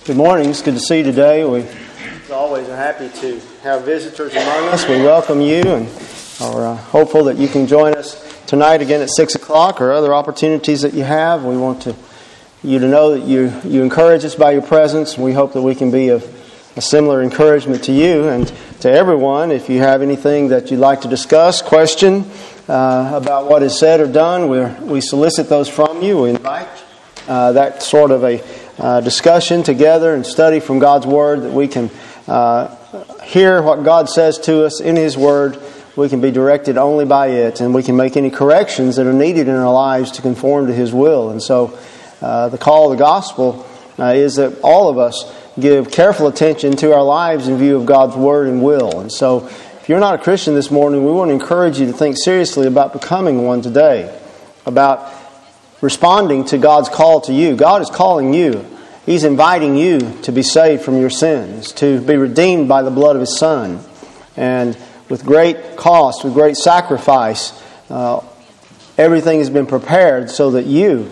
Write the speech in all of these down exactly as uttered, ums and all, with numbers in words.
Good morning. It's good to see you today. We always are happy to have visitors among us. We welcome you and are uh, hopeful that you can join us tonight again at six o'clock or other opportunities that you have. We want to you to know that you, you encourage us by your presence. We hope that we can be of a similar encouragement to you and to everyone. If you have anything that you'd like to discuss, question uh, about what is said or done, we we solicit those from you. We invite uh, that sort of a Uh, discussion together and study from God's Word, that we can uh, hear what God says to us in His Word. We can be directed only by it, and we can make any corrections that are needed in our lives to conform to His will. And so uh, the call of the gospel uh, is that all of us give careful attention to our lives in view of God's Word and will. And so if you're not a Christian this morning, we want to encourage you to think seriously about becoming one today, about responding to God's call to you. God is calling you. He's inviting you to be saved from your sins, to be redeemed by the blood of His Son. And with great cost, with great sacrifice, uh, everything has been prepared so that you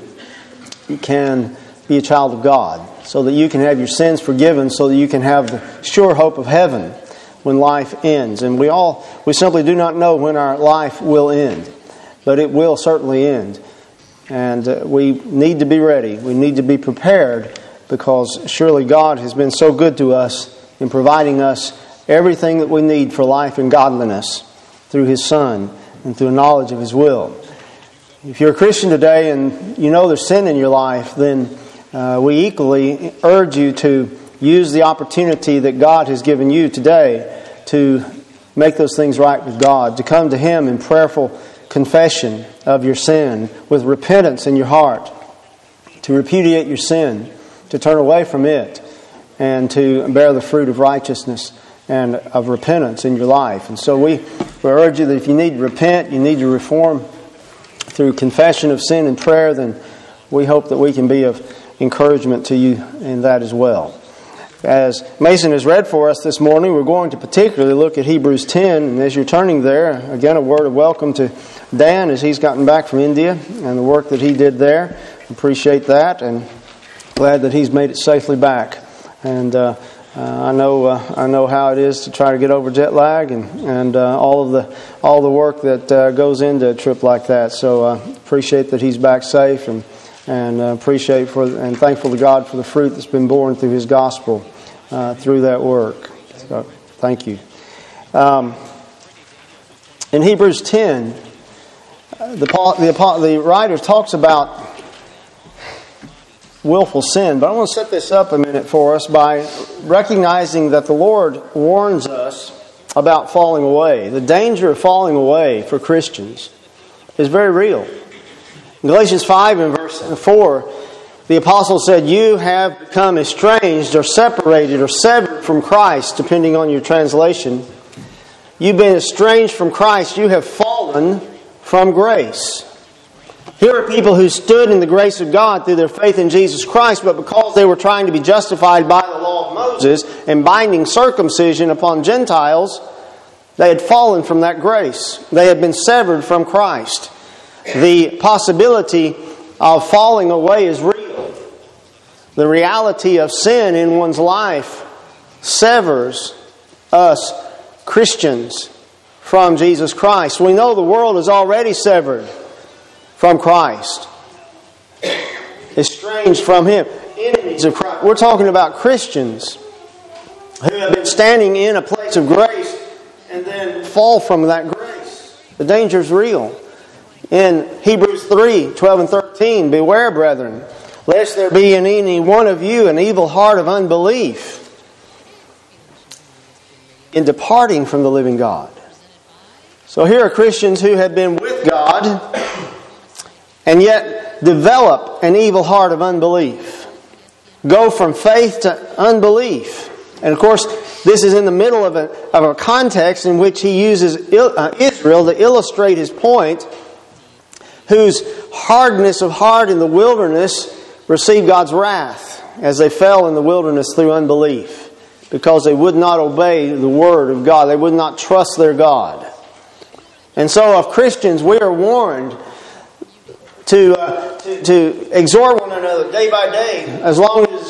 can be a child of God, so that you can have your sins forgiven, so that you can have the sure hope of heaven when life ends. And we all, we simply do not know when our life will end, but it will certainly end. And uh, we need to be ready. We need to be prepared, because surely God has been so good to us in providing us everything that we need for life and godliness through His Son and through a knowledge of His will. If you're a Christian today and you know there's sin in your life, then uh, we equally urge you to use the opportunity that God has given you today to make those things right with God, to come to Him in prayerful confession of your sin, with repentance in your heart, to repudiate your sin, to turn away from it, and to bear the fruit of righteousness and of repentance in your life. And so we, we urge you that if you need to repent, you need to reform through confession of sin and prayer, then we hope that we can be of encouragement to you in that as well. As Mason has read for us this morning, we're going to particularly look at Hebrews ten. And as you're turning there, again, a word of welcome to Dan as he's gotten back from India and the work that he did there. Appreciate that, and glad that he's made it safely back. And uh, uh, I know uh, I know how it is to try to get over jet lag and and uh, all of the all the work that uh, goes into a trip like that. So uh, appreciate that he's back safe, and and uh, appreciate for and thankful to God for the fruit that's been born through His gospel uh, through that work. So thank you. Um, in Hebrews ten, the the the writer talks about willful sin. But I want to set this up a minute for us by recognizing that the Lord warns us about falling away. The danger of falling away for Christians is very real. In Galatians five and verse four, the apostle said, "You have become estranged or separated or severed from Christ," depending on your translation. You've been estranged from Christ. You have fallen from grace. Here are people who stood in the grace of God through their faith in Jesus Christ, but because they were trying to be justified by the law of Moses and binding circumcision upon Gentiles, they had fallen from that grace. They had been severed from Christ. The possibility of falling away is real. The reality of sin in one's life severs us Christians from Jesus Christ. We know the world is already severed from Christ, estranged from Him, enemies of Christ. We're talking about Christians who have been standing in a place of grace and then fall from that grace. The danger is real. In Hebrews three, twelve and thirteen, "Beware, brethren, lest there be in any one of you an evil heart of unbelief in departing from the living God." So here are Christians who have been with God and yet develop an evil heart of unbelief. Go from faith to unbelief. And of course, this is in the middle of a, of a context in which he uses Israel to illustrate his point, whose hardness of heart in the wilderness received God's wrath as they fell in the wilderness through unbelief, because they would not obey the Word of God. They would not trust their God. And so of Christians, we are warned to, uh, to, to exhort one another day by day, as long as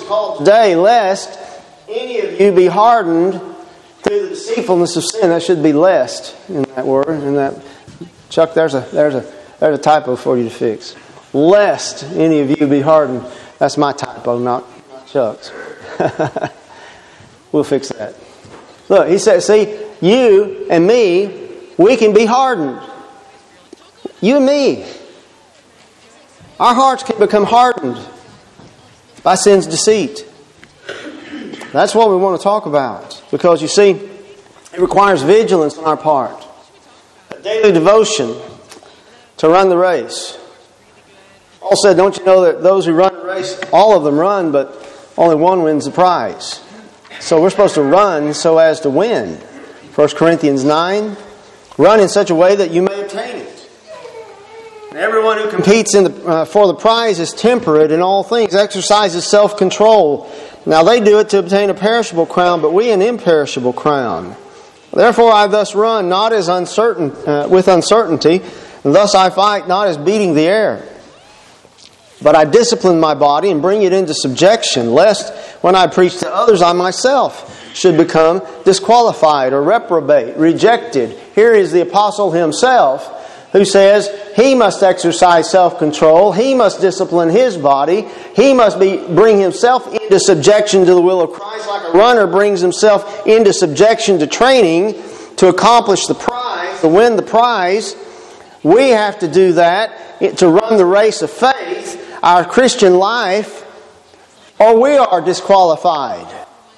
called today, lest any of you be hardened through the deceitfulness of sin. That should be lest in that word. In that, Chuck, there's a there's a there's a typo for you to fix. Lest any of you be hardened. That's my typo, not, not Chuck's. We'll fix that. Look, he said, see, you and me, we can be hardened. You and me. Our hearts can become hardened by sin's deceit. That's what we want to talk about. Because you see, it requires vigilance on our part. A daily devotion to run the race. Paul said, don't you know that those who run the race, all of them run, but only one wins the prize. So we're supposed to run so as to win. First Corinthians nine, run in such a way that you may obtain it. And everyone who competes in the, uh, for the prize is temperate in all things, exercises self-control. Now they do it to obtain a perishable crown, but we an imperishable crown. Therefore I thus run, not as uncertain uh, with uncertainty, and thus I fight, not as beating the air. But I discipline my body and bring it into subjection, lest when I preach to others, I myself should become disqualified or reprobate, rejected. Here is the apostle himself, who says he must exercise self-control, he must discipline his body, he must be bring himself into subjection to the will of Christ, like a runner brings himself into subjection to training to accomplish the prize, to win the prize. We have to do that to run the race of faith, our Christian life, or we are disqualified.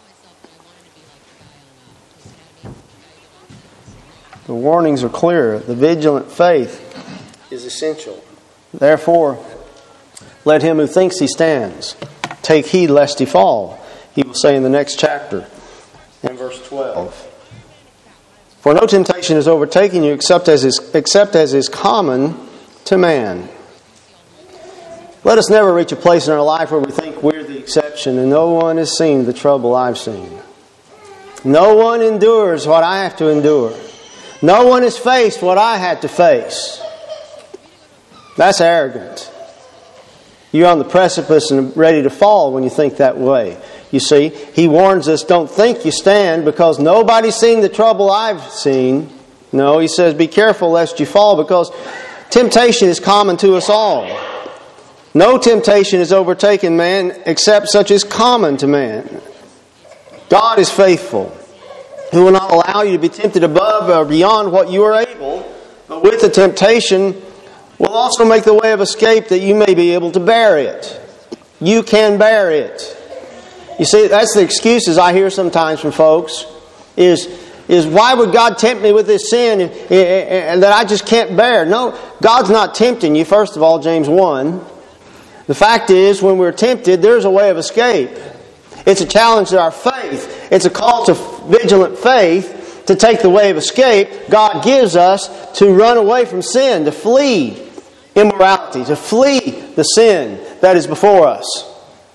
The warnings are clear. The vigilant faith is essential. Therefore, let him who thinks he stands take heed lest he fall. He will say in the next chapter, in verse twelve. For no temptation is overtaking you except as is, except as is common to man. Let us never reach a place in our life where we think we're the exception and no one has seen the trouble I've seen. No one endures what I have to endure. No one has faced what I had to face. That's arrogant. You're on the precipice and ready to fall when you think that way. You see, he warns us, don't think you stand because nobody's seen the trouble I've seen. No, he says, be careful lest you fall, because temptation is common to us all. No temptation has overtaken man except such as common to man. God is faithful, who will not allow you to be tempted above or beyond what you are able, but with the temptation will also make the way of escape that you may be able to bear it. You can bear it. You see, that's the excuses I hear sometimes from folks, is, is why would God tempt me with this sin that I just can't bear? No, God's not tempting you, first of all, James one. The fact is, when we're tempted, there's a way of escape. It's a challenge to our faith. It's a call to vigilant faith to take the way of escape God gives us to run away from sin, to flee immorality, to flee the sin that is before us.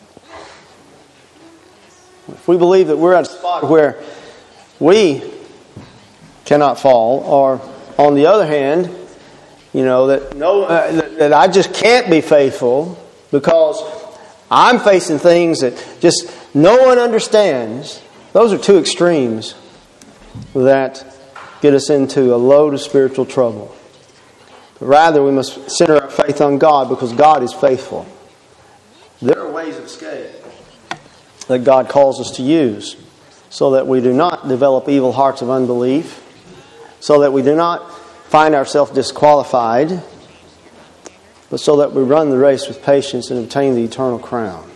If we believe that we're at a spot where we cannot fall, or on the other hand, you know, that no, uh, that, that I just can't be faithful because I'm facing things that just no one understands. Those are two extremes that get us into a load of spiritual trouble. But rather, we must center our faith on God because God is faithful. There are ways of escape that God calls us to use so that we do not develop evil hearts of unbelief, so that we do not find ourselves disqualified, but so that we run the race with patience and obtain the eternal crown.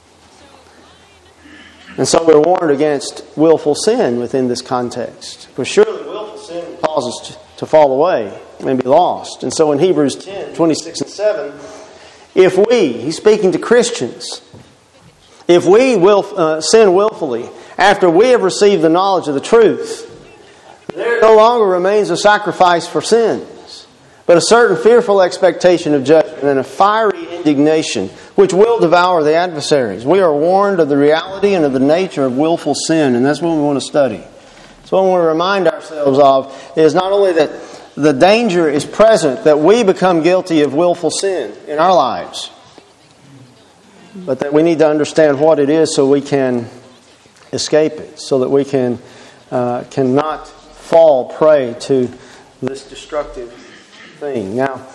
And so we're warned against willful sin within this context. For surely willful sin causes us to fall away and be lost. And so in Hebrews ten, twenty-six and seven, if we, he's speaking to Christians, if we will uh, sin willfully after we have received the knowledge of the truth, there no longer remains a sacrifice for sins, but a certain fearful expectation of judgment and a fiery indignation which will devour the adversaries. We are warned of the reality and of the nature of willful sin, and that's what we want to study. So what we want to remind ourselves of is not only that the danger is present that we become guilty of willful sin in our lives, but that we need to understand what it is so we can escape it, so that we can uh, cannot fall prey to this destructive thing. Now,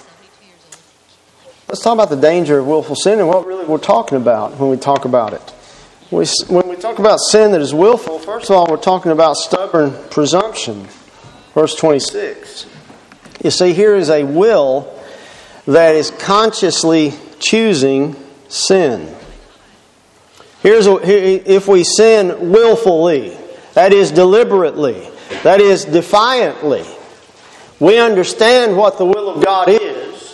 let's talk about the danger of willful sin and what really we're talking about when we talk about it. We, when we talk about sin that is willful, first of all, we're talking about stubborn presumption. Verse twenty-six. You see, here is a will that is consciously choosing sin. Here's a, if we sin willfully, that is deliberately, that is defiantly, we understand what the will of God is,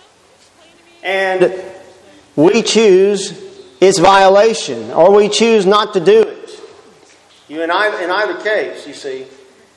and we choose its violation, or we choose not to do it. You in either, in either case, you see,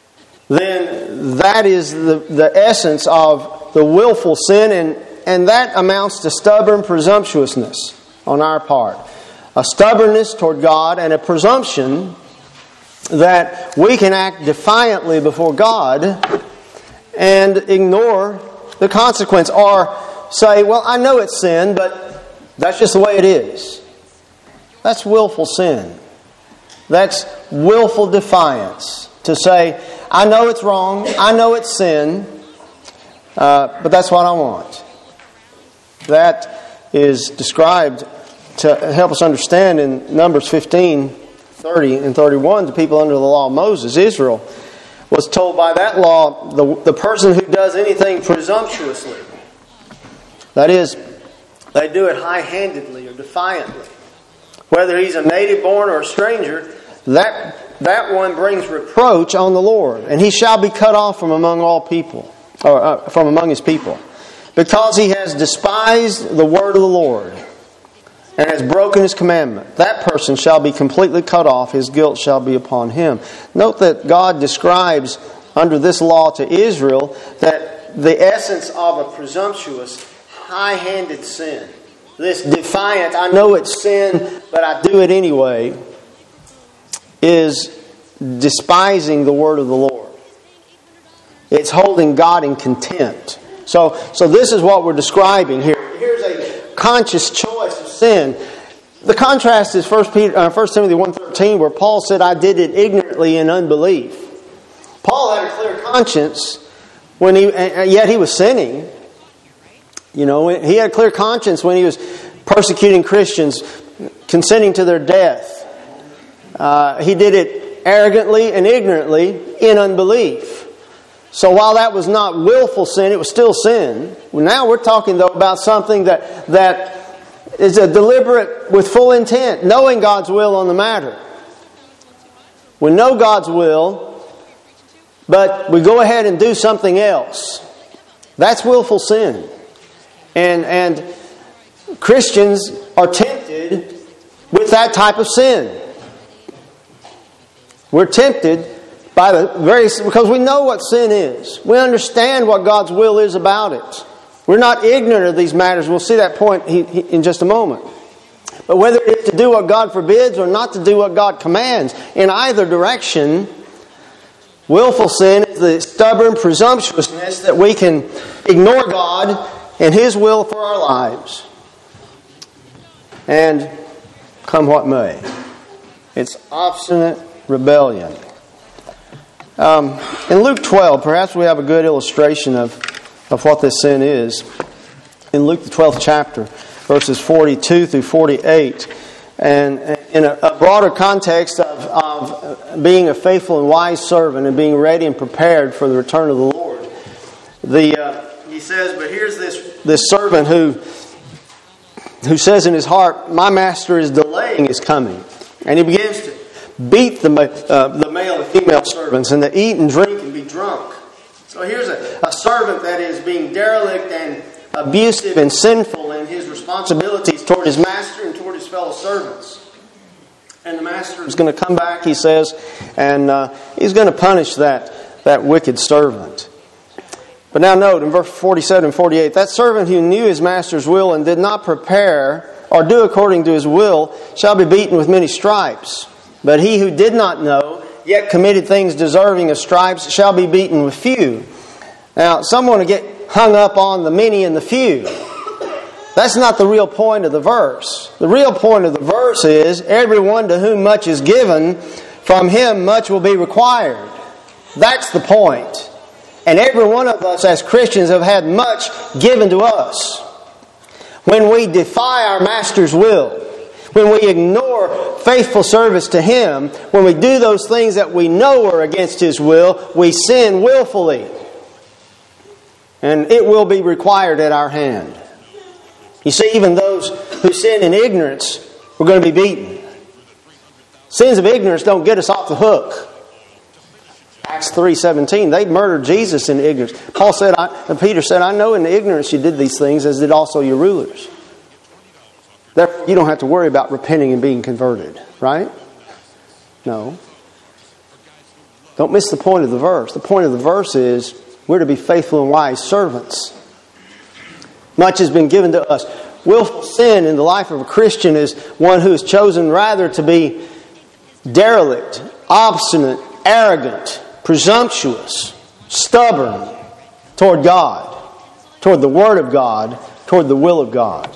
then that is the, the essence of the willful sin, and, and that amounts to stubborn presumptuousness on our part. A stubbornness toward God and a presumption that we can act defiantly before God and ignore the consequence, or say, well, I know it's sin, but that's just the way it is. That's willful sin. That's willful defiance. To say, I know it's wrong, I know it's sin, uh, but that's what I want. That is described to help us understand in Numbers fifteen, thirty, and thirty-one, the people under the law of Moses, Israel, was told by that law, the, the person who does anything presumptuously, that is, they do it high-handedly or defiantly, whether he's a native born or a stranger, that that one brings reproach on the Lord, and he shall be cut off from among all people, or uh, from among his people, because he has despised the word of the Lord and has broken his commandment. That person shall be completely cut off; his guilt shall be upon him. Note that God describes under this law to Israel that the essence of a presumptuous, high-handed sin, this defiant, I know it's sin, but I do it anyway, is despising the word of the Lord. It's holding God in contempt. So, so this is what we're describing here. Here's a conscious choice of sin. The contrast is First Peter, uh, First Timothy one thirteen, where Paul said, I did it ignorantly in unbelief. Paul had a clear conscience, when he, yet he was sinning. You know, he had a clear conscience when he was persecuting Christians, consenting to their death. Uh, he did it arrogantly and ignorantly in unbelief. So while that was not willful sin, it was still sin. Well, now we're talking, though, about something that that is a deliberate, with full intent, knowing God's will on the matter. We know God's will, but we go ahead and do something else. That's willful sin. And and Christians are tempted with that type of sin. We're tempted by the very because we know what sin is. We understand what God's will is about it. We're not ignorant of these matters. We'll see that point in just a moment. But whether it's to do what God forbids or not to do what God commands, in either direction, willful sin is the stubborn presumptuousness that we can ignore God and His will for our lives. And come what may. It's obstinate rebellion. Um, in Luke twelve, perhaps we have a good illustration of, of what this sin is. In Luke the twelfth chapter, verses forty-two through forty-eight, and in a, a broader context of, of being a faithful and wise servant and being ready and prepared for the return of the Lord. The uh, he says, but here's this this servant who who says in his heart, my master is delaying his coming, and he begins to beat the uh, the male and female servants, and to eat and drink and be drunk. So here's a, a servant that is being derelict and abusive and sinful in his responsibilities toward his master and toward his fellow servants. And the master is going to come back, he says, and uh, he's going to punish that, that wicked servant. But now note, in verse forty-seven and forty-eight, that servant who knew his master's will and did not prepare or do according to his will shall be beaten with many stripes. But he who did not know, yet committed things deserving of stripes, shall be beaten with few. Now, some want to get hung up on the many and the few. That's not the real point of the verse. The real point of the verse is, everyone to whom much is given, from him much will be required. That's the point. And every one of us as Christians have had much given to us. When we defy our Master's will, when we ignore faithful service to Him, when we do those things that we know are against His will, we sin willfully. And it will be required at our hand. You see, even those who sin in ignorance, we're going to be beaten. Sins of ignorance don't get us off the hook. Acts three seventeen, they murdered Jesus in ignorance. Paul said, I, and Peter said, I know in ignorance you did these things, as did also your rulers. Therefore, you don't have to worry about repenting and being converted, right? No. Don't miss the point of the verse. The point of the verse is, we're to be faithful and wise servants. Much has been given to us. Willful sin in the life of a Christian is one who has chosen rather to be derelict, obstinate, arrogant, presumptuous, stubborn toward God, toward the Word of God, toward the will of God.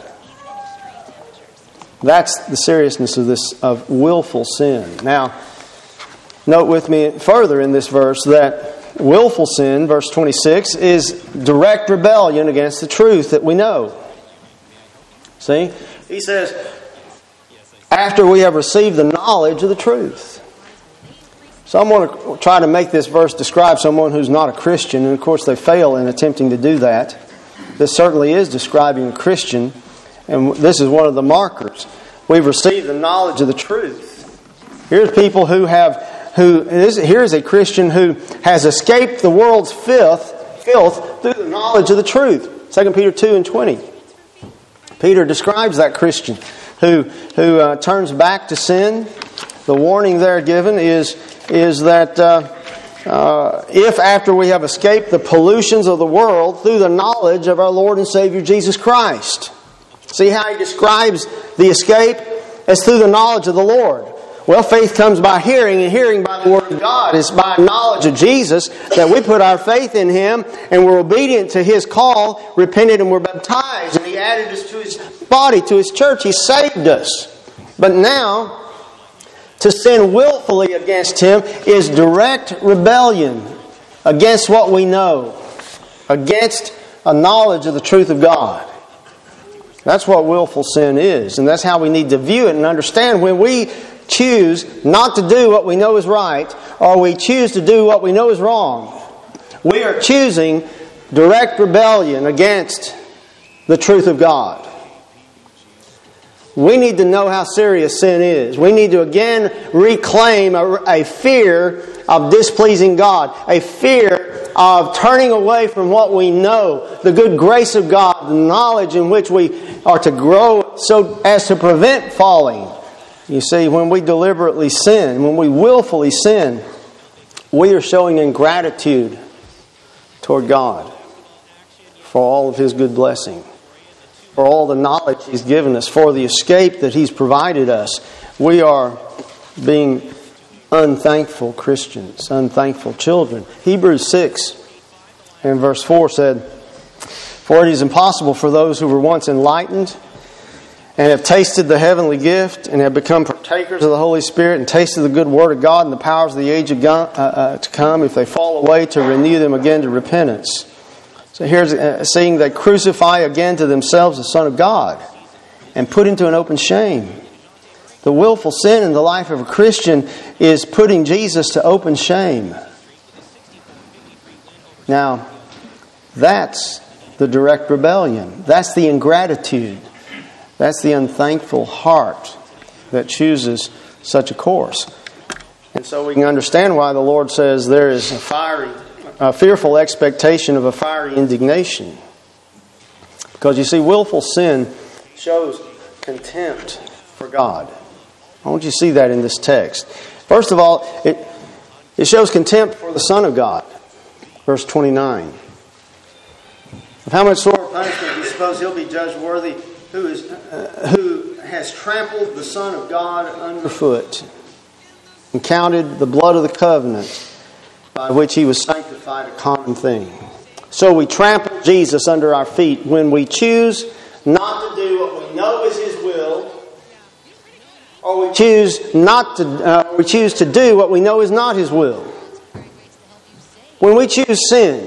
That's the seriousness of this of willful sin. Now, note with me further in this verse that willful sin, verse twenty-six, is direct rebellion against the truth that we know. See? He says, after we have received the knowledge of the truth. So I'm going to try to make this verse describe someone who's not a Christian, and of course they fail in attempting to do that. This certainly is describing a Christian, and this is one of the markers. We've received the knowledge of the truth. Here's people who have Who is, here's a Christian who has escaped the world's filth, filth through the knowledge of the truth. Second Peter two and twenty. Peter describes that Christian who who uh, turns back to sin. The warning there given is is that uh, uh, if after we have escaped the pollutions of the world through the knowledge of our Lord and Savior Jesus Christ. See how he describes the escape? As through the knowledge of the Lord. Well, faith comes by hearing, and hearing by the Word of God. It's by knowledge of Jesus that we put our faith in Him, and we're obedient to His call, repented, and we're baptized. And He added us to His body, to His church. He saved us. But now, to sin willfully against Him is direct rebellion against what we know, against a knowledge of the truth of God. That's what willful sin is, and that's how we need to view it and understand when we choose not to do what we know is right, or we choose to do what we know is wrong. We are choosing direct rebellion against the truth of God. We need to know how serious sin is. We need to again reclaim a, a fear of displeasing God, a fear of turning away from what we know, the good grace of God, the knowledge in which we are to grow so as to prevent falling. You see, when we deliberately sin, when we willfully sin, we are showing ingratitude toward God for all of His good blessing, for all the knowledge He's given us, for the escape that He's provided us. We are being unthankful Christians, unthankful children. Hebrews six and verse four said, "For it is impossible for those who were once enlightened and have tasted the heavenly gift and have become partakers of the Holy Spirit and tasted the good word of God and the powers of the age of God, uh, uh, to come, if they fall away, to renew them again to repentance." So here's uh, seeing they crucify again to themselves the Son of God and put into an open shame. The willful sin in the life of a Christian is putting Jesus to open shame. Now, that's the direct rebellion. That's the ingratitude. That's the unthankful heart that chooses such a course. And so we can understand why the Lord says there is a fiery, a fearful expectation of a fiery indignation. Because you see, willful sin shows contempt for God. I want you to see that in this text. First of all, it, it shows contempt for the Son of God. Verse twenty-nine. Of how much sort of punishment do you suppose He'll be judged worthy who is uh, who has trampled the Son of God underfoot and counted the blood of the covenant by which He was sanctified a common thing? So we trample Jesus under our feet when we choose not to do what we know is His will, or we choose not to, uh, we choose to do what we know is not His will. When we choose sin,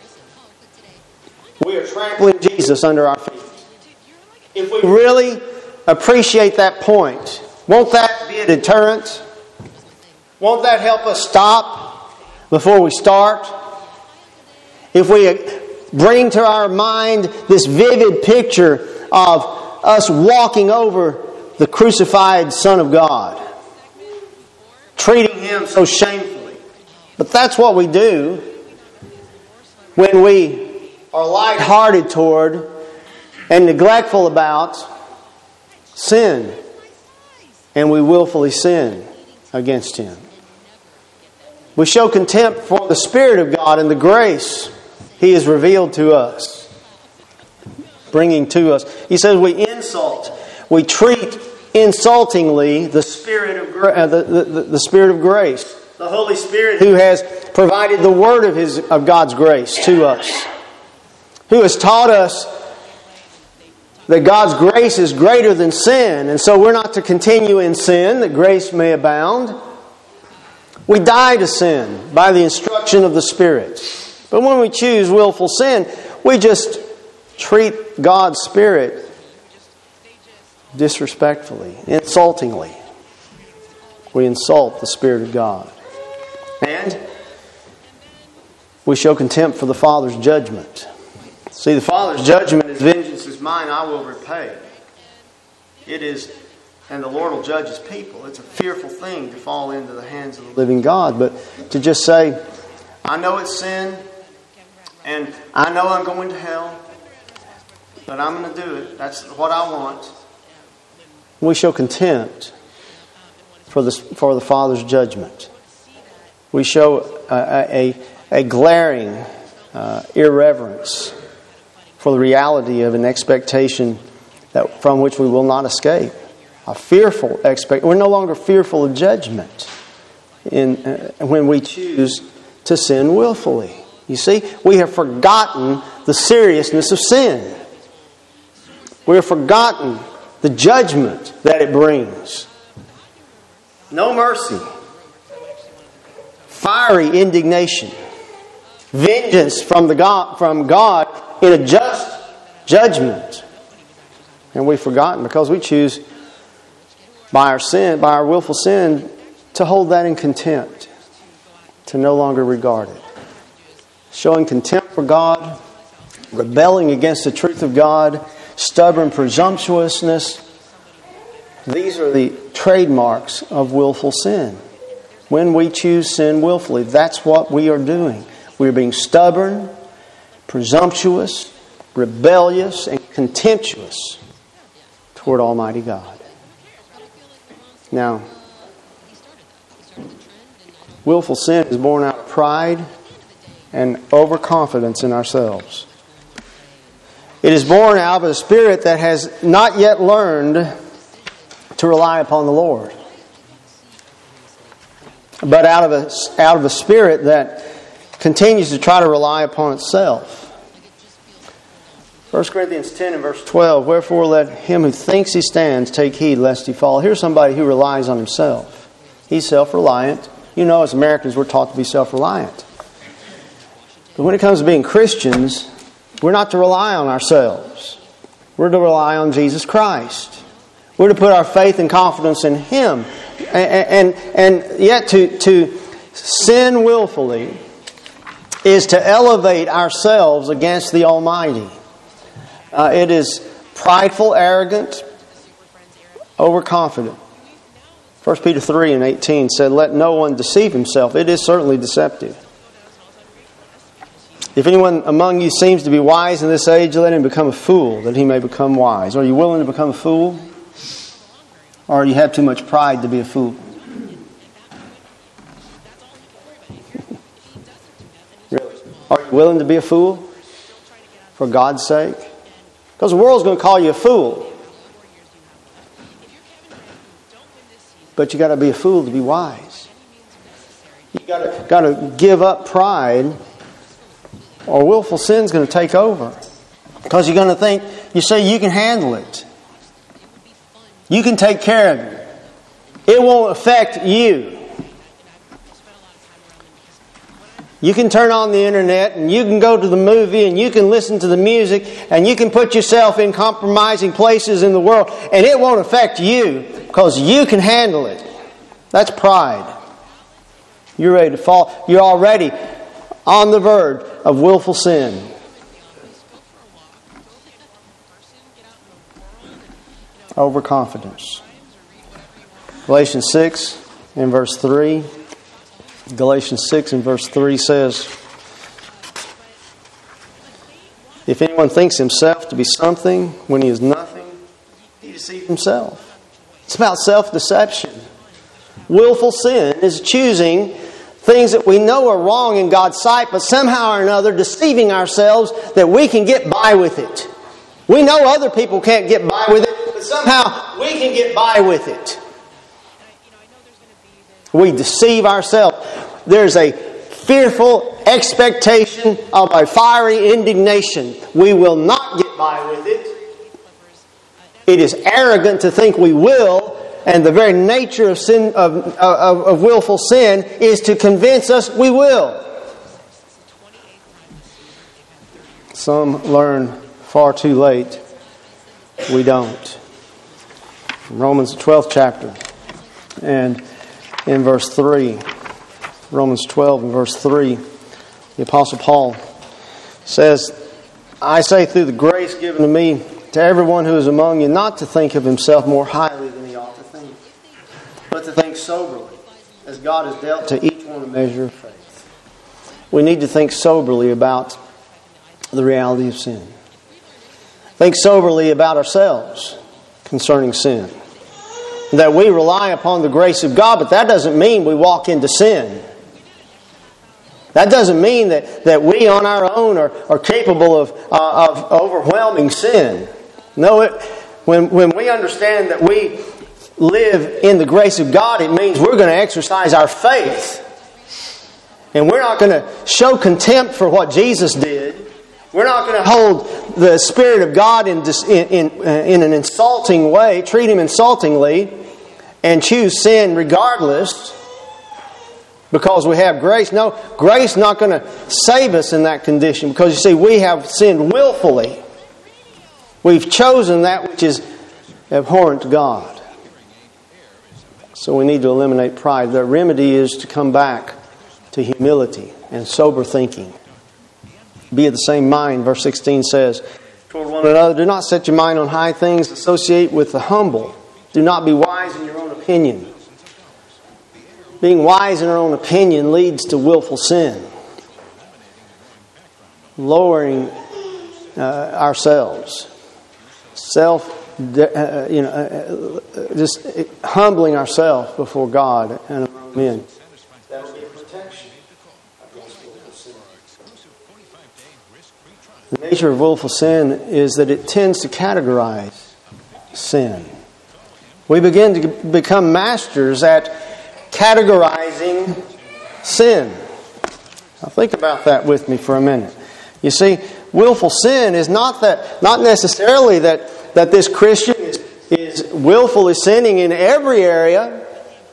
we are trampling Jesus under our feet. If we really appreciate that point, won't that be a deterrent? Won't that help us stop before we start? If we bring to our mind this vivid picture of us walking over the crucified Son of God, treating Him so shamefully. But that's what we do when we are lighthearted toward and neglectful about sin, and we willfully sin against Him. We show contempt for the Spirit of God and the grace He has revealed to us, bringing to us. He says we insult, we treat insultingly the Spirit of uh, the, the, the Spirit of grace, the Holy Spirit who has provided the word of His of God's grace to us, who has taught us that God's grace is greater than sin, and so we're not to continue in sin, that grace may abound. We die to sin by the instruction of the Spirit. But when we choose willful sin, we just treat God's Spirit disrespectfully, insultingly. We insult the Spirit of God. And we show contempt for the Father's judgment. See, the Father's judgment is vengeance is mine, I will repay. It is, and the Lord will judge His people. It's a fearful thing to fall into the hands of the living God. But to just say, I know it's sin, and I know I'm going to hell, but I'm going to do it. That's what I want. We show contempt for the, for the Father's judgment. We show a, a, a glaring uh, irreverence for the reality of an expectation that from which we will not escape. A fearful expect. We're no longer fearful of judgment in uh, when we choose to sin willfully. You see, we have forgotten the seriousness of sin. We have forgotten the judgment that it brings. No mercy. Fiery indignation. Vengeance from the God from God in a just judgment. And we've forgotten because we choose by our sin, by our willful sin, to hold that in contempt, to no longer regard it. Showing contempt for God, rebelling against the truth of God, stubborn presumptuousness. These are the trademarks of willful sin. When we choose sin willfully, that's what we are doing. We are being stubborn, presumptuous, rebellious, and contemptuous toward Almighty God. Now, willful sin is born out of pride and overconfidence in ourselves. It is born out of a spirit that has not yet learned to rely upon the Lord, but out of a, out of a spirit that continues to try to rely upon itself. First Corinthians ten and verse twelve, wherefore let him who thinks he stands take heed lest he fall. Here's somebody who relies on himself. He's self-reliant. You know, as Americans, we're taught to be self-reliant. But when it comes to being Christians, we're not to rely on ourselves. We're to rely on Jesus Christ. We're to put our faith and confidence in Him. And, and, and yet to, to sin willfully is to elevate ourselves against the Almighty. Uh, it is prideful, arrogant, overconfident. First Peter three and eighteen said, let no one deceive himself. It is certainly deceptive. If anyone among you seems to be wise in this age, let him become a fool, that he may become wise. Are you willing to become a fool? Or you have too much pride to be a fool? Really? Are you willing to be a fool? For God's sake? Because the world's going to call you a fool. But you got to be a fool to be wise. You got to got to give up pride, or willful sin's going to take over. Because you're going to think You say you can handle it. You can take care of it. It won't affect you. You can turn on the internet and you can go to the movie and you can listen to the music and you can put yourself in compromising places in the world and it won't affect you because you can handle it. That's pride. You're ready to fall. You're already on the verge of willful sin. Overconfidence. Galatians six and verse three. Galatians six and verse three says, if anyone thinks himself to be something when he is nothing, he deceives himself. It's about self-deception. Willful sin is choosing things that we know are wrong in God's sight, but somehow or another deceiving ourselves that we can get by with it. We know other people can't get by with it, but somehow we can get by with it. We deceive ourselves. There's a fearful expectation of a fiery indignation. We will not get by with it. It is arrogant to think we will, and the very nature of sin, of, of, of willful sin, is to convince us we will. Some learn far too late. We don't. Romans twelfth chapter, and in verse three, Romans twelve and verse three, the Apostle Paul says, I say through the grace given to me to everyone who is among you not to think of himself more highly than he ought to think, but to think soberly, as God has dealt to each one a measure of faith. We need to think soberly about the reality of sin. Think soberly about ourselves concerning sin. That we rely upon the grace of God, but that doesn't mean we walk into sin. That doesn't mean that, that we on our own are, are capable of, uh, of overwhelming sin. No, it, when, when we understand that we live in the grace of God, it means we're going to exercise our faith. And we're not going to show contempt for what Jesus did. We're not going to hold the Spirit of God in, in, in, in an insulting way, treat Him insultingly, and choose sin regardless because we have grace. No, grace is not going to save us in that condition because, you see, we have sinned willfully. We've chosen that which is abhorrent to God. So we need to eliminate pride. The remedy is to come back to humility and sober thinking. Be of the same mind, verse sixteen says, toward one another, do not set your mind on high things, associate with the humble. Do not be wise in your own opinion. Being wise in our own opinion leads to willful sin. Lowering uh, ourselves. Self, uh, you know, uh, just humbling ourselves before God and among men. That will be a protection against willful sin. The nature of willful sin is that it tends to categorize sin. We begin to become masters at categorizing sin. Now think about that with me for a minute. You see, willful sin is not that, not necessarily that, that this Christian is, is willfully sinning in every area,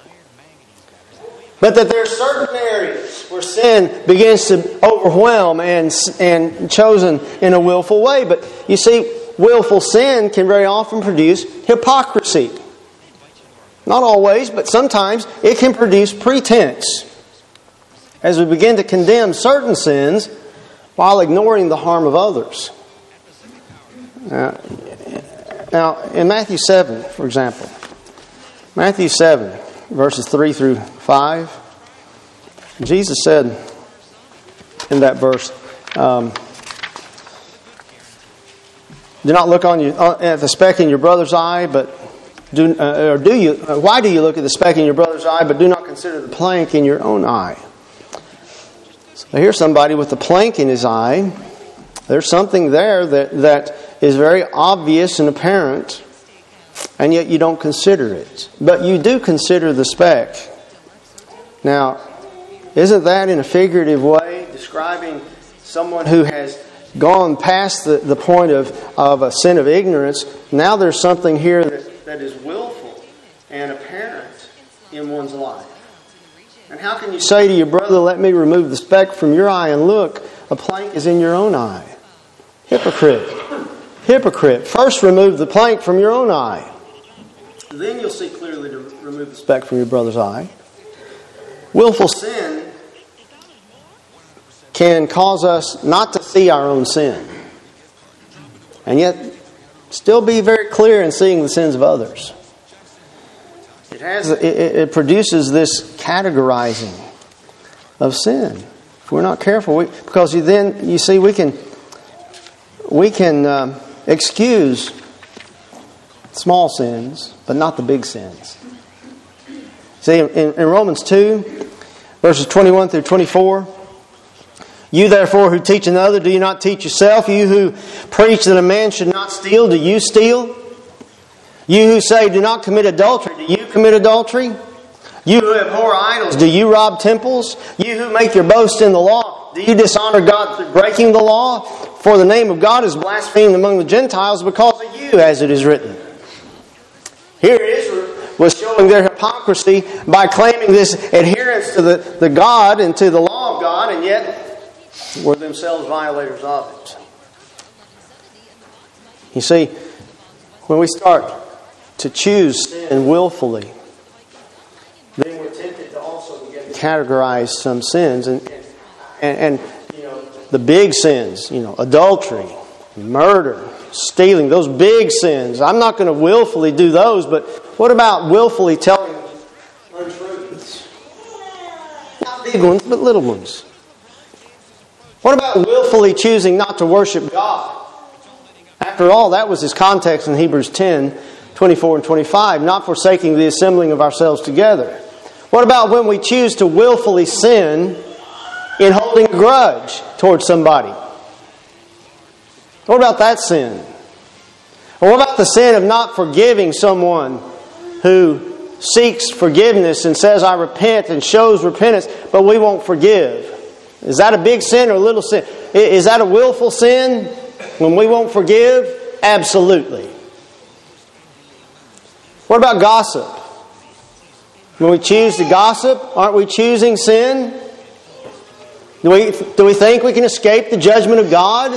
but that there are certain areas where sin begins to overwhelm and, and chosen in a willful way. But you see, willful sin can very often produce hypocrisy. Not always, but sometimes it can produce pretense as we begin to condemn certain sins while ignoring the harm of others. Now, now in Matthew seven, for example, Matthew seven, verses three through five, Jesus said in that verse, um, do not look on your, at the speck in your brother's eye, but do, uh, or do you? Uh, why do you look at the speck in your brother's eye, but do not consider the plank in your own eye? So here's somebody with a plank in his eye. There's something there that, that is very obvious and apparent, and yet you don't consider it. But you do consider the speck. Now, isn't that in a figurative way describing someone who has gone past the, the point of, of a sin of ignorance. Now there's something here that, that is willful and apparent in one's life. And how can you say to your brother, let me remove the speck from your eye, and look, a plank is in your own eye? Hypocrite. Hypocrite. First remove the plank from your own eye. Then you'll see clearly to remove the speck from your brother's eye. Willful sin can cause us not to see our own sin, and yet still be very clear in seeing the sins of others. It has it, it produces this categorizing of sin. If we're not careful, we, because you then you see we can we can um, excuse small sins, but not the big sins. See, in, in Romans two, verses twenty-one through twenty-four, you therefore who teach another, do you not teach yourself? You who preach that a man should not steal, do you steal? You who say do not commit adultery, do you commit adultery? You who abhor idols, do you rob temples? You who make your boast in the law, do you dishonor God through breaking the law? For the name of God is blasphemed among the Gentiles because of you, as it is written. Here Israel was showing their hypocrisy by claiming this adherence to the, the God and to the law of God, and yet were themselves violators of it. You see, when we start to choose sin willfully, then we're tempted to also begin to categorize some sins, and and, and you know, the big sins, you know, adultery, murder, stealing, those big sins. I'm not going to willfully do those, but what about willfully telling untruths? Not big ones, but little ones. What about willfully choosing not to worship God? After all, that was his context in Hebrews ten, twenty-four and twenty-five, not forsaking the assembling of ourselves together. What about when we choose to willfully sin in holding a grudge towards somebody? What about that sin? Or what about the sin of not forgiving someone who seeks forgiveness and says, I repent, and shows repentance, but we won't forgive? Is that a big sin or a little sin? Is that a willful sin when we won't forgive? Absolutely. What about gossip? When we choose to gossip, aren't we choosing sin? Do we, do we think we can escape the judgment of God?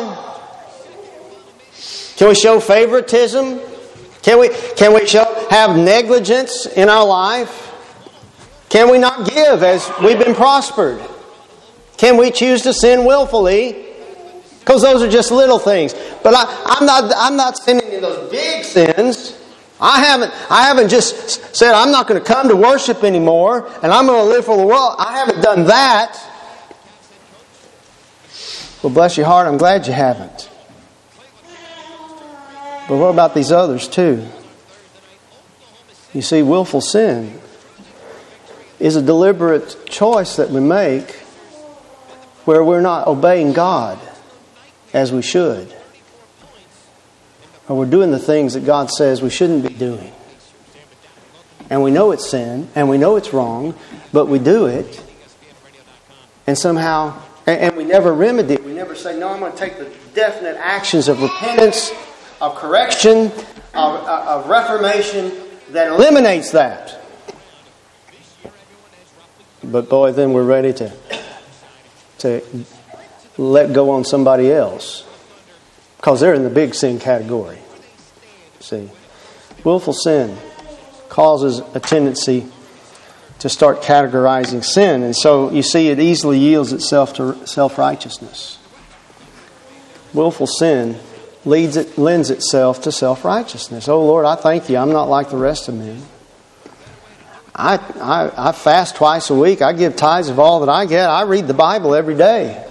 Can we show favoritism? Can we, can we show, have negligence in our life? Can we not give as we've been prospered? Can we choose to sin willfully? Because those are just little things. But I, I'm not I'm not sinning in those big sins. I haven't I haven't just said I'm not going to come to worship anymore and I'm going to live for the world. I haven't done that. Well, bless your heart, I'm glad you haven't. But what about these others too? You see, willful sin is a deliberate choice that we make where we're not obeying God as we should. Or we're doing the things that God says we shouldn't be doing. And we know it's sin, and we know it's wrong, but we do it. And somehow, and we never remedy it. We never say, no, I'm going to take the definite actions of repentance, of correction, of, of reformation that eliminates that. But boy, then we're ready to to let go on somebody else because they're in the big sin category. See, willful sin causes a tendency to start categorizing sin, and so you see it easily yields itself to self-righteousness. Willful sin leads it lends itself to self-righteousness. Oh Lord, I thank you, I'm not like the rest of men. I, I I fast twice a week. I give tithes of all that I get. I read the Bible every day.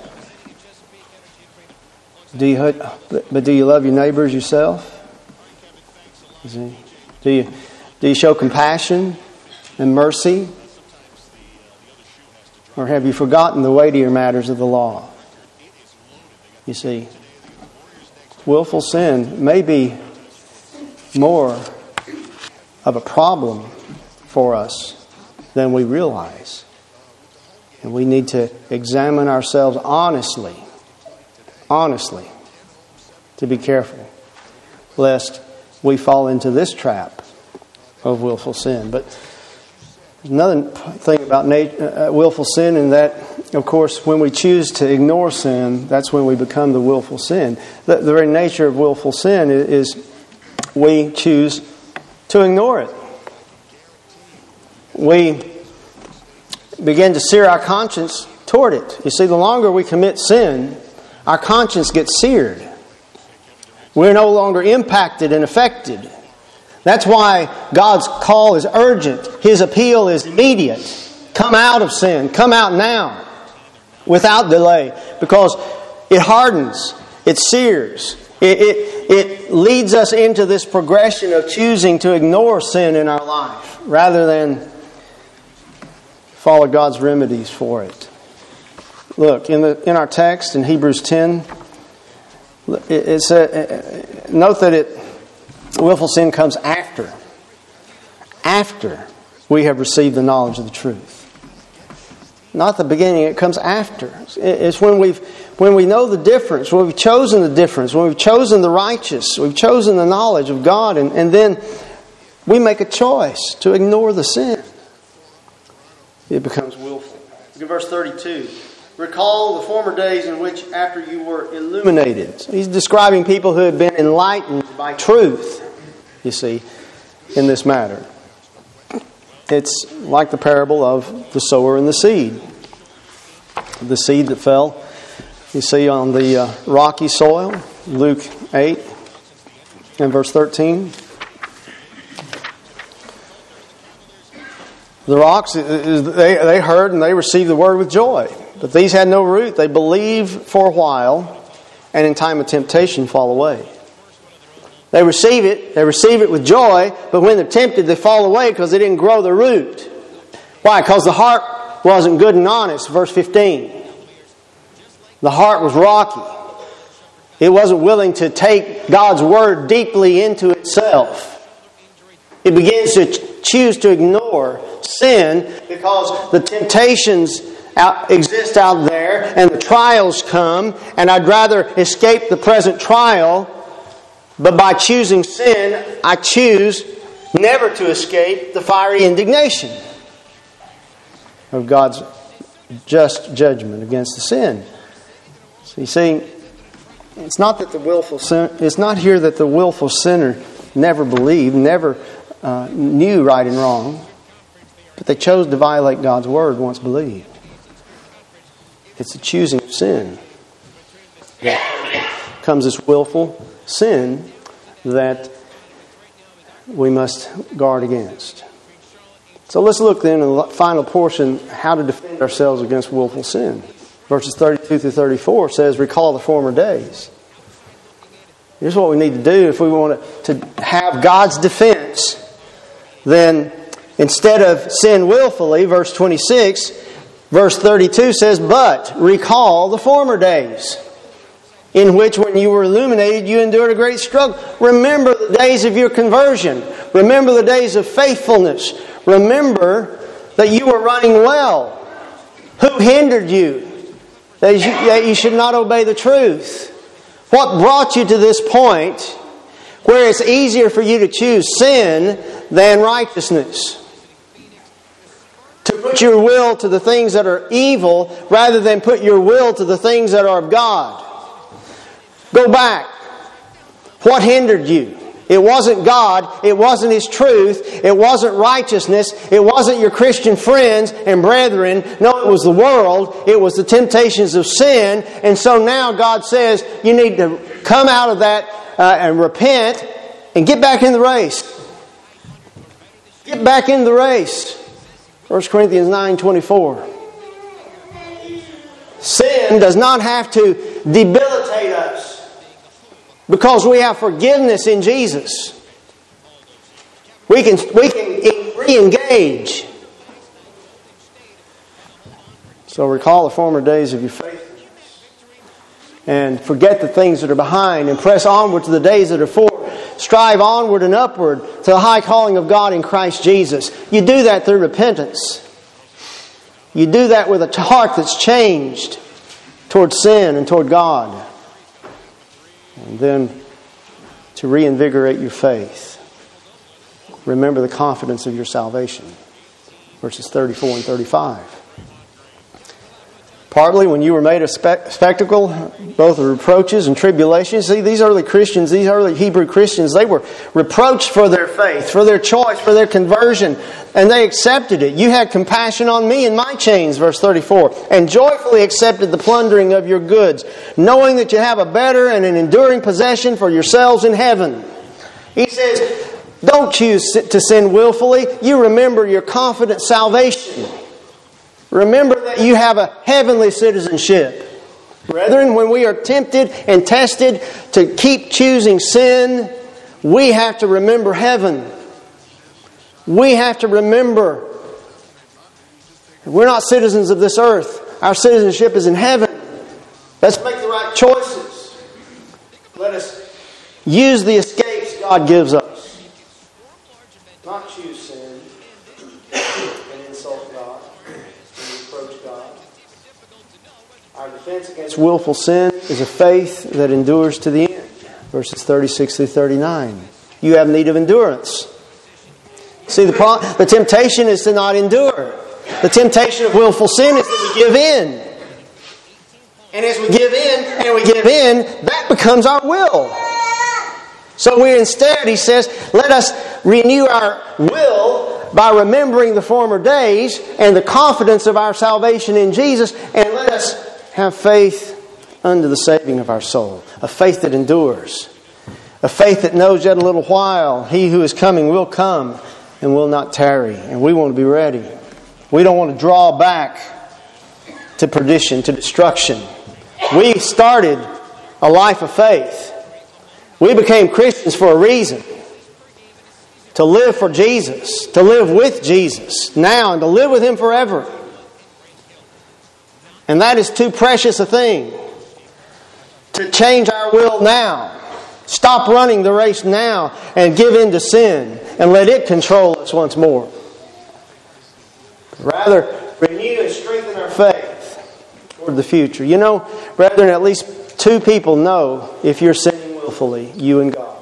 Do you? But do you love your neighbors yourself? See? Do you? Do you show compassion and mercy, or have you forgotten the weightier matters of the law? You see, willful sin may be more of a problem for us than we realize. And we need to examine ourselves honestly. Honestly. to be careful, lest we fall into this trap of willful sin. But another thing about nat- uh, willful sin, in that, of course, when we choose to ignore sin, that's when we become the willful sin. The, the very nature of willful sin is, is we choose to ignore it. We begin to sear our conscience toward it. You see, the longer we commit sin, our conscience gets seared. We're no longer impacted and affected. That's why God's call is urgent. His appeal is immediate. Come out of sin. Come out now. Without delay. Because it hardens. It sears. It, it, it leads us into this progression of choosing to ignore sin in our life rather than follow God's remedies for it. Look, in the in our text in Hebrews ten, it's a, note that it willful sin comes after. After we have received the knowledge of the truth. Not the beginning, it comes after. It's when we've when we know the difference, when we've chosen the difference, when we've chosen the righteous, we've chosen the knowledge of God, and, and then we make a choice to ignore the sin. It becomes willful. Look at verse thirty-two. Recall the former days in which after you were illuminated. So he's describing people who had been enlightened by truth, you see, in this matter. It's like the parable of the sower and the seed. The seed that fell, you see, on the uh, rocky soil, Luke eight and verse thirteen. The rocks, they, they heard and they received the word with joy. But these had no root. They believe for a while, and in time of temptation fall away. They receive it, they receive it with joy, but when they're tempted, they fall away because they didn't grow the root. Why? Because the heart wasn't good and honest. Verse fifteen. The heart was rocky. It wasn't willing to take God's word deeply into itself. It begins to ch- choose to ignore sin because the temptations out, exist out there and the trials come, and I'd rather escape the present trial, but by choosing sin, I choose never to escape the fiery indignation of God's just judgment against the sin. So you see, it's not that the willful sin, it's not here that the willful sinner never believed, never uh, knew right and wrong, but they chose to violate God's word once believed. It's the choosing of sin that comes this willful sin that we must guard against. So let's look then in the final portion, how to defend ourselves against willful sin. Verses thirty-two through thirty-four says, recall the former days. Here's what we need to do if we want to have God's defense. Then instead of sin willfully, verse twenty-six, verse thirty-two says, but recall the former days, in which when you were illuminated, you endured a great struggle. Remember the days of your conversion. Remember the days of faithfulness. Remember that you were running well. Who hindered you? That you, that you should not obey the truth. What brought you to this point where it's easier for you to choose sin than righteousness? To put your will to the things that are evil rather than put your will to the things that are of God. Go back. What hindered you? It wasn't God. It wasn't His truth. It wasn't righteousness. It wasn't your Christian friends and brethren. No, it was the world. It was the temptations of sin. And so now God says you need to come out of that uh, and repent and get back in the race. Get back in the race. First Corinthians nine twenty-four. Sin does not have to debilitate us because we have forgiveness in Jesus. We can we can re-engage. So recall the former days of your faithfulness and forget the things that are behind and press onward to the days that are forward. Strive onward and upward to the high calling of God in Christ Jesus. You do that through repentance. You do that with a heart that's changed toward sin and toward God. And then to reinvigorate your faith, remember the confidence of your salvation. Verses thirty-four and thirty-five. Partly when you were made a spe- spectacle, both of reproaches and tribulations. See, these early Christians, these early Hebrew Christians, they were reproached for their faith, for their choice, for their conversion, and they accepted it. You had compassion on me and my chains, verse thirty-four, and joyfully accepted the plundering of your goods, knowing that you have a better and an enduring possession for yourselves in heaven. He says, don't choose to sin willfully. You remember your confident salvation. Remember that you have a heavenly citizenship. Brethren, when we are tempted and tested to keep choosing sin, we have to remember heaven. We have to remember we're not citizens of this earth. Our citizenship is in heaven. Let's make the right choices. Let us use the escapes God gives us. Not choose sin and insult God. Our defense against willful sin is a faith that endures to the end. Verses thirty-six through thirty-nine. You have need of endurance. See, the, pro- the temptation is to not endure. The temptation of willful sin is that we give in. And as we give in, and we give in, that becomes our will. So we instead, he says, let us renew our will by remembering the former days and the confidence of our salvation in Jesus, and let us have faith unto the saving of our soul. A faith that endures. A faith that knows yet a little while He who is coming will come and will not tarry. And we want to be ready. We don't want to draw back to perdition, to destruction. We started a life of faith. We became Christians for a reason. To live for Jesus. To live with Jesus now and to live with Him forever. And that is too precious a thing to change our will now. Stop running the race now and give in to sin and let it control us once more. Rather, renew and strengthen our faith toward the future. You know, brethren, at least two people know if you're sinning willfully, you and God.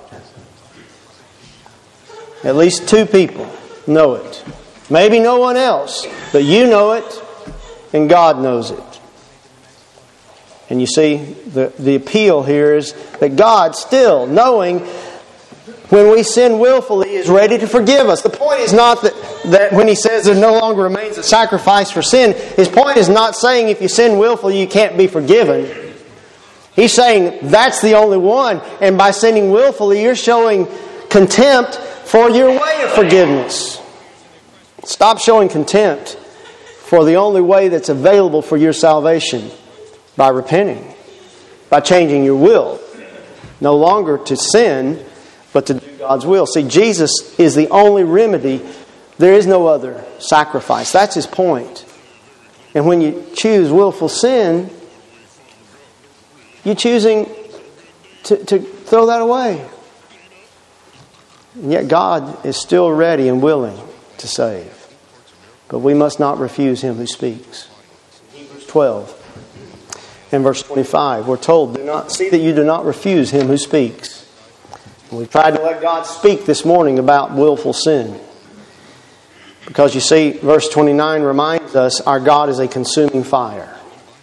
At least two people know it. Maybe no one else, but you know it and God knows it. And you see, the, the appeal here is that God still, knowing when we sin willfully, is ready to forgive us. The point is not that, that when He says there no longer remains a sacrifice for sin, His point is not saying if you sin willfully you can't be forgiven. He's saying that's the only one. And by sinning willfully, you're showing contempt for your way of forgiveness. Stop showing contempt for the only way that's available for your salvation. By repenting, by changing your will, no longer to sin, but to do God's will. See, Jesus is the only remedy. There is no other sacrifice. That's His point. And when you choose willful sin, you're choosing to, to throw that away. And yet God is still ready and willing to save. But we must not refuse Him who speaks. Hebrews twelve. In verse twenty-five, we're told, "Do not see that you do not refuse Him who speaks." And we've tried to let God speak this morning about willful sin. Because you see, verse twenty-nine reminds us our God is a consuming fire.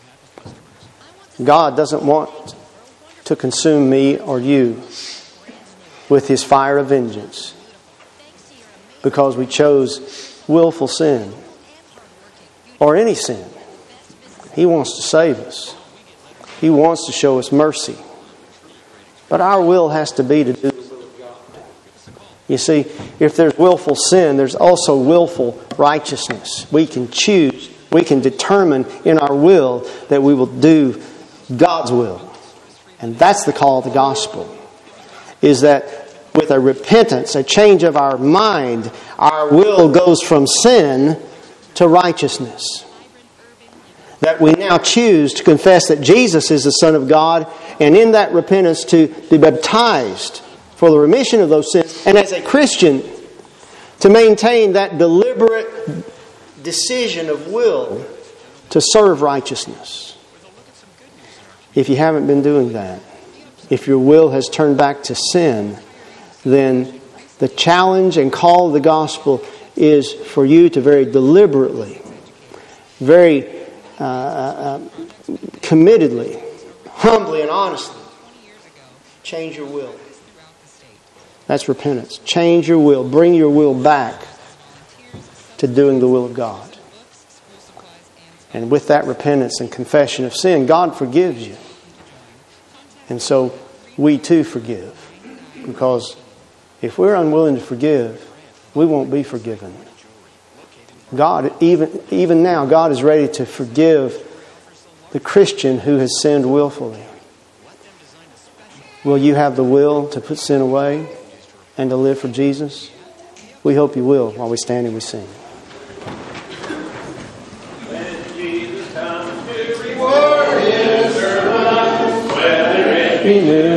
God doesn't want to consume me or you with His fire of vengeance because we chose willful sin or any sin. He wants to save us. He wants to show us mercy. But our will has to be to do the will of God. You see, if there's willful sin, there's also willful righteousness. We can choose, we can determine in our will that we will do God's will. And that's the call of the gospel. Is that with a repentance, a change of our mind, our will goes from sin to righteousness. That we now choose to confess that Jesus is the Son of God, and in that repentance to be baptized for the remission of those sins. And as a Christian, to maintain that deliberate decision of will to serve righteousness. If you haven't been doing that, if your will has turned back to sin, then the challenge and call of the gospel is for you to very deliberately, very uh, uh, committedly, humbly and honestly change your will. That's repentance. Change your will. Bring your will back to doing the will of God. And with that repentance and confession of sin, God forgives you. And so we too forgive. Because if we're unwilling to forgive, we won't be forgiven. God, even, even now, God is ready to forgive the Christian who has sinned willfully. Will you have the will to put sin away and to live for Jesus? We hope you will while we stand and we sing. When Jesus comes to reward his servants, whether it be